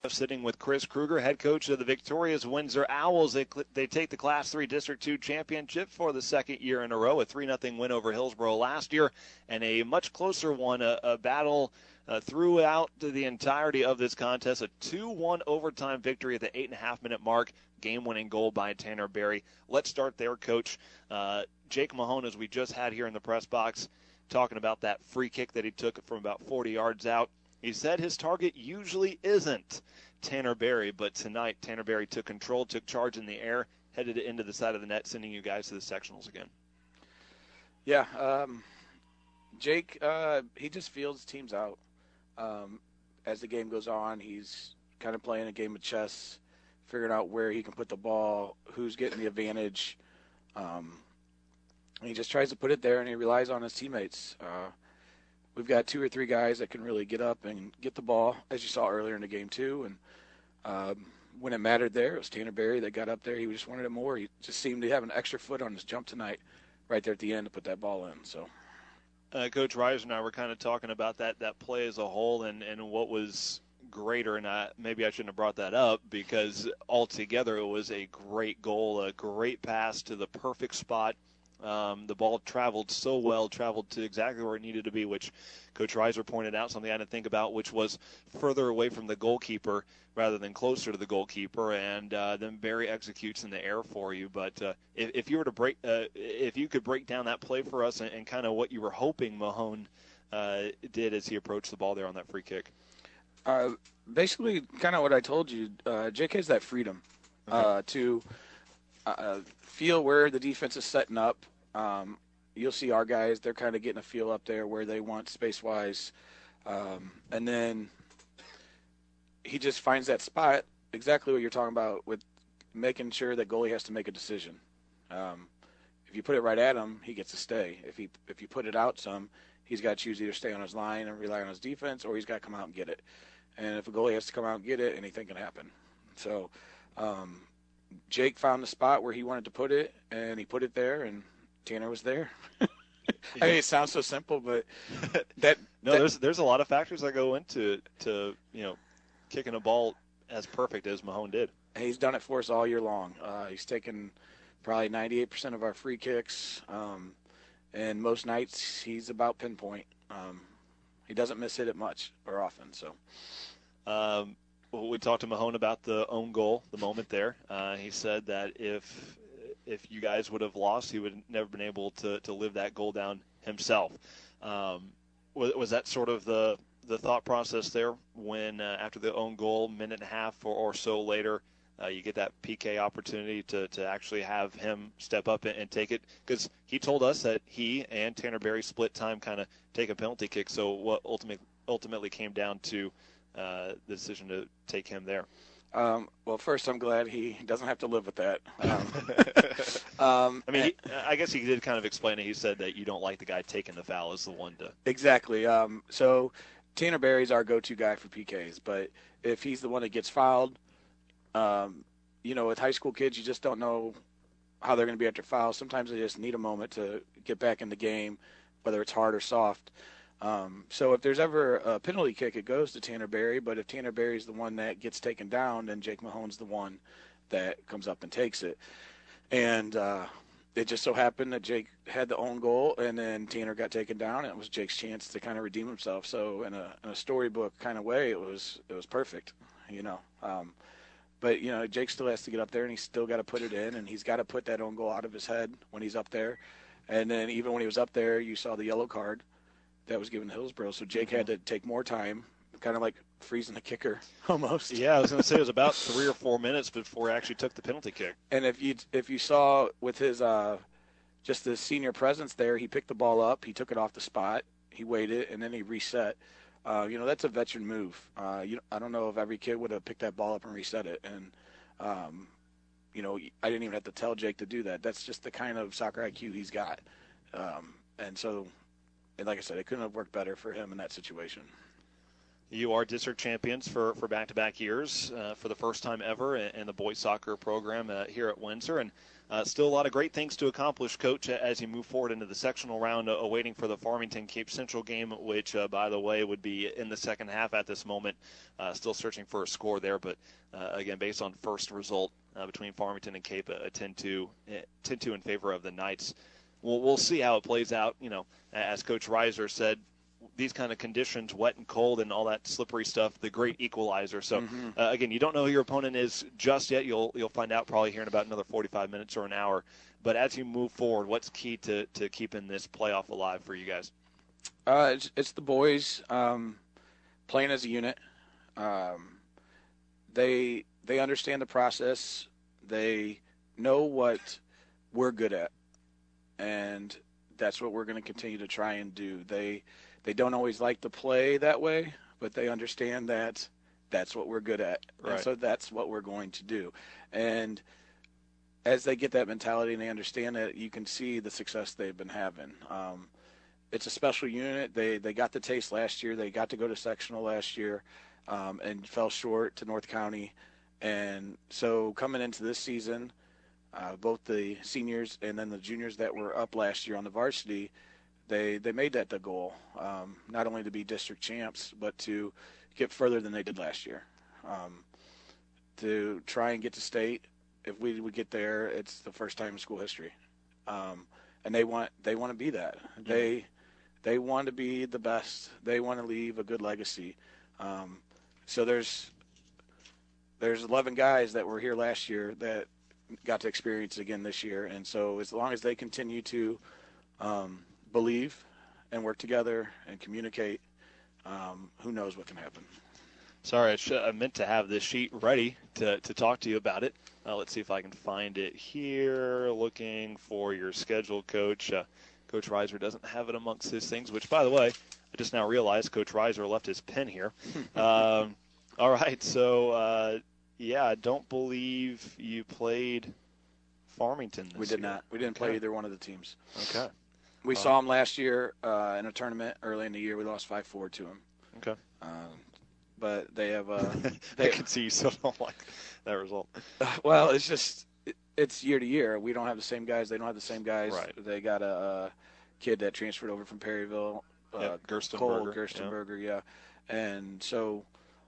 sitting with Chris Kruger, head coach of the victorious Windsor Owls. They take the Class 3 District 2 championship for the second year in a row, a 3-0 win over Hillsboro last year, and a much closer one, a battle throughout the entirety of this contest, a 2-1 overtime victory at the 8.5-minute mark, game-winning goal by Tanner Berry. Let's start there, Coach. Jake Mahone, as we just had here in the press box, talking about that free kick that he took from about 40 yards out. He said his target usually isn't Tanner Berry, but tonight Tanner Berry took control, took charge in the air, headed it into the side of the net, sending you guys to the sectionals again. Yeah, Jake, he just feels teams out. As the game goes on, he's kind of playing a game of chess, figuring out where he can put the ball, who's getting the advantage. And he just tries to put it there, and he relies on his teammates. We've got 2 or 3 guys that can really get up and get the ball, as you saw earlier in the game too. And when it mattered there, it was Tanner Berry that got up there. He just wanted it more. He just seemed to have an extra foot on his jump tonight right there at the end to put that ball in. So, Coach Reiser and I were kind of talking about that play as a whole and what was greater, and maybe I shouldn't have brought that up because altogether it was a great goal, a great pass to the perfect spot. The ball traveled so well, traveled to exactly where it needed to be, which Coach Reiser pointed out, something I didn't think about, which was further away from the goalkeeper rather than closer to the goalkeeper, and then Berry executes in the air for you. But if you were to if you could break down that play for us and kind of what you were hoping Mahone did as he approached the ball there on that free kick. Basically, kind of what I told you, Jake has that freedom to feel where the defense is setting up. You'll see our guys, they're kind of getting a feel up there where they want space-wise. And then he just finds that spot, exactly what you're talking about, with making sure that goalie has to make a decision. If you put it right at him, he gets to stay. If you put it out some, he's got to choose either stay on his line and rely on his defense, or he's got to come out and get it. And if a goalie has to come out and get it, anything can happen. So Jake found the spot where he wanted to put it, and he put it there, and Tanner was there. I mean, it sounds so simple, but there's a lot of factors that go into kicking a ball as perfect as Mahone did. He's done it for us all year long. He's taken probably 98% of our free kicks, and most nights he's about pinpoint. He doesn't miss hit it much or often. So. We talked to Mahone about the own goal, the moment there. He said that if you guys would have lost, he would have never been able to live that goal down himself. Was that sort of the thought process there when after the own goal, minute and a half or so later, you get that PK opportunity to actually have him step up and take it? Because he told us that he and Tanner Berry split time kind of take a penalty kick. So what ultimately came down to the decision to take him there? Well, first, I'm glad he doesn't have to live with that. I mean, I guess he did kind of explain it. He said that you don't like the guy taking the foul as the one to. Exactly. So Tanner Berry's our go-to guy for PKs, but if he's the one that gets fouled, with high school kids, you just don't know how they're going to be after fouls. Sometimes they just need a moment to get back in the game, whether it's hard or soft. So if there's ever a penalty kick, it goes to Tanner Berry. But if Tanner Berry's the one that gets taken down, then Jake Mahone's the one that comes up and takes it. And it just so happened that Jake had the own goal, and then Tanner got taken down, and it was Jake's chance to kind of redeem himself. So in a storybook kind of way, it was perfect, But Jake still has to get up there, and he's still got to put it in, and he's got to put that own goal out of his head when he's up there. And then even when he was up there, you saw the yellow card that was given to Hillsboro. So Jake had to take more time, kind of like freezing the kicker almost. Yeah, I was going to say it was about 3 or 4 minutes before he actually took the penalty kick. And if you saw with his just the senior presence there, he picked the ball up, he took it off the spot, he waited, and then he reset. That's a veteran move. I don't know if every kid would have picked that ball up and reset it. And, I didn't even have to tell Jake to do that. That's just the kind of soccer IQ he's got. And like I said, it couldn't have worked better for him in that situation. You are district champions for back-to-back years for the first time ever in the boys soccer program here at Windsor. And still a lot of great things to accomplish, Coach, as you move forward into the sectional round, awaiting for the Farmington-Cape Central game, which, by the way, would be in the second half at this moment. Still searching for a score there, but, again, based on first result between Farmington and Cape, a 10-2 in favor of the Knights. We'll see how it plays out. You know, as Coach Reiser said, these kind of conditions, wet and cold and all that slippery stuff, the great equalizer. So, again, you don't know who your opponent is just yet. You'll find out probably here in about another 45 minutes or an hour. But as you move forward, what's key to keeping this playoff alive for you guys? It's the boys playing as a unit. They understand the process. They know what we're good at, and that's what we're going to continue to try and do. They don't always like to play that way, but they understand that that's what we're good at. Right. And so that's what we're going to do. And as they get that mentality and they understand it, you can see the success they've been having. It's a special unit. They got the taste last year. They got to go to sectional last year and fell short to North County. And so coming into this season, both the seniors and then the juniors that were up last year on the varsity, they made that the goal, not only to be district champs, but to get further than they did last year. To try and get to state, if we would get there, it's the first time in school history. And they want to be that. Mm-hmm. They want to be the best. They want to leave a good legacy. So there's 11 guys that were here last year that got to experience it again this year. And so as long as they continue to believe and work together and communicate, who knows what can happen. Sorry, I meant to have this sheet ready to talk to you about it. Let's see if I can find it here. Looking for your schedule, Coach. Coach Reiser doesn't have it amongst his things, which, by the way, I just now realized Coach Reiser left his pen here. All right, so, I don't believe you played Farmington this year. We did not. We didn't play either one of the teams. Okay. We saw them last year in a tournament early in the year. We lost 5-4 to them. Okay. But they have I can see you still don't like that result. Well, it's just it's year to year. We don't have the same guys. They don't have the same guys. Right. They got a kid that transferred over from Perryville. Gerstenberger. Gerstenberger, yeah. And so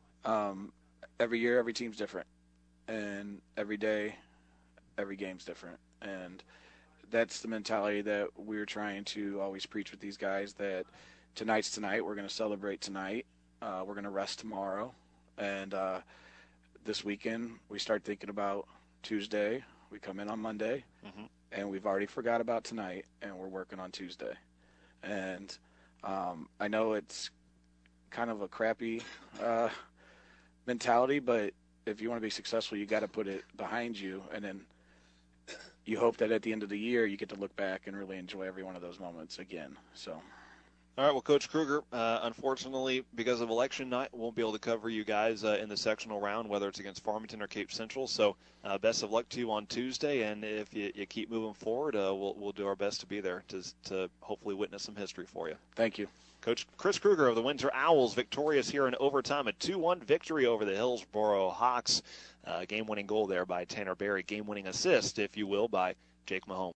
every year, every team's different. And every day, every game's different. And that's the mentality that we're trying to always preach with these guys, that tonight's tonight. We're going to celebrate tonight. We're going to rest tomorrow. And this weekend, we start thinking about Tuesday. We come in on Monday, and we've already forgot about tonight, and we're working on Tuesday. And I know it's kind of a crappy mentality, but if you want to be successful, you got to put it behind you, and then you hope that at the end of the year you get to look back and really enjoy every one of those moments again. So. All right, well, Coach Kruger, unfortunately, because of election night, won't be able to cover you guys in the sectional round, whether it's against Farmington or Cape Central. So best of luck to you on Tuesday, and if you keep moving forward, we'll do our best to be there to hopefully witness some history for you. Thank you. Coach Chris Kruger of the Windsor Owls, victorious here in overtime, a 2-1 victory over the Hillsboro Hawks. Game-winning goal there by Tanner Berry. Game-winning assist, if you will, by Jake Mahone.